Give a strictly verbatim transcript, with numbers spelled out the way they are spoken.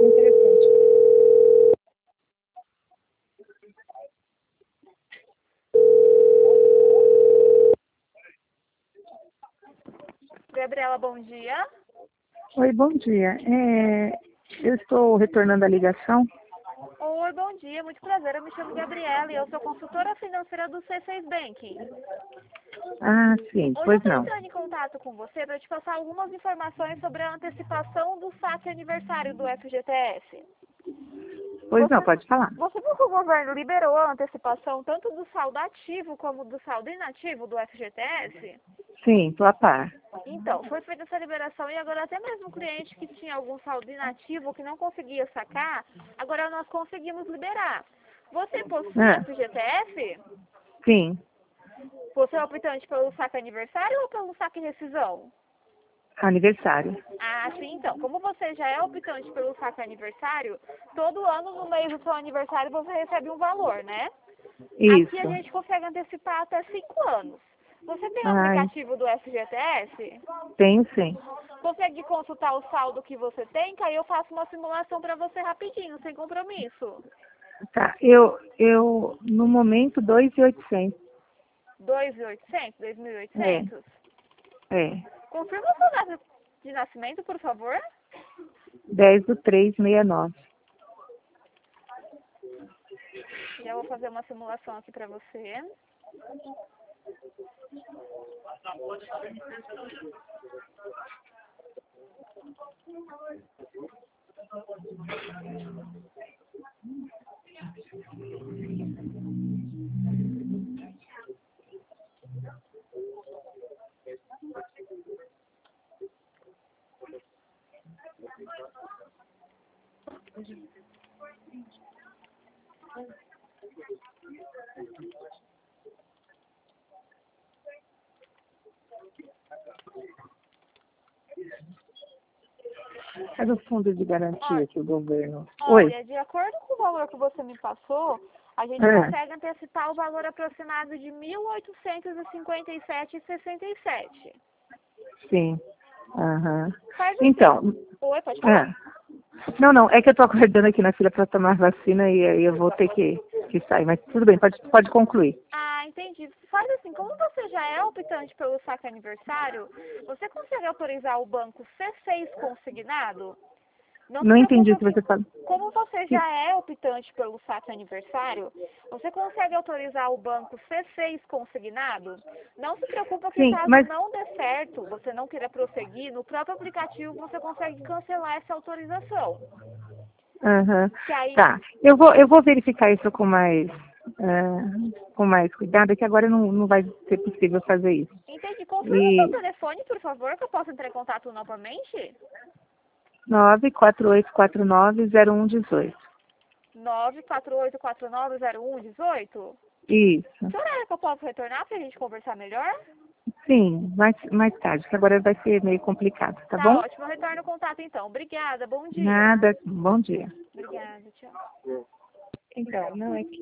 interessante. Gabriela, bom dia. Oi, bom dia. É, eu estou retornando a ligação. Oi, bom dia, muito prazer. Eu me chamo Gabriela e eu sou consultora financeira do C seis Banking. Ah, sim, Hoje eu pois estou não. entrando em contato com você para te passar algumas informações sobre a antecipação do saque aniversário do F G T S. Pois não, Você, pode falar. você viu que o governo liberou a antecipação tanto do saldo ativo como do saldo inativo do F G T S? Sim, estou a par. Então, foi feita essa liberação e agora até mesmo o cliente que tinha algum saldo inativo que não conseguia sacar, agora nós conseguimos liberar. Você possui Ah, F G T S? sim, Você é optante pelo saque aniversário ou pelo saque rescisão? aniversário. Ah, sim, então. Como você já é optante pelo saque aniversário, todo ano no mês do seu aniversário você recebe um valor, né? Aqui a Isso. gente consegue antecipar até cinco anos. Você tem o Ai, aplicativo do F G T S? tenho sim. Consegue consultar o saldo que você tem, que aí eu faço uma simulação para você rapidinho, sem compromisso. Tá, eu, eu, no momento, dois mil e oitocentos. dois mil e oitocentos, dois mil e É, oitocentos? é. Confirma o seu data de nascimento, por favor. dez do três sessenta e nove. Já vou fazer uma simulação aqui para você. Cadê o fundo de garantia que o governo... Oi. Olha, de acordo com o valor que você me passou, a gente Ah, consegue antecipar o valor aproximado de mil oitocentos e cinquenta e sete reais e sessenta e sete centavos. sim. Aham. Faz assim. Então, Oi, pode falar. ah, não, não, é que eu tô aguardando aqui na fila para tomar vacina e aí eu vou ter que, que sair, mas tudo bem, pode, pode concluir. Ah, entendi. Faz assim, como você já é optante pelo saque aniversário, você consegue autorizar o banco C seis consignado? Não se Não entendi o preocupa que que, você falou. como você já é optante pelo saque aniversário, você consegue autorizar o banco C seis consignado? Não se preocupa que Sim, caso mas não dê certo, você não queira prosseguir, no próprio aplicativo você consegue cancelar essa autorização. aham, Que aí, tá. Eu vou, eu vou verificar isso com mais, ah, com mais cuidado, que agora não, não vai ser possível fazer isso. entende? Confirma o seu E telefone, por favor, que eu possa entrar em contato novamente. nove quatro oito quatro nove zero um um oito. nove quatro oito quatro nove zero um um oito. Isso. Que horário que eu posso retornar para a gente conversar melhor? Sim, mais, mais tarde, que agora vai ser meio complicado, tá Tá bom? ótimo, eu retorno o contato então. Obrigada, bom dia. Nada, bom dia. Obrigada, tchau. Então, não é que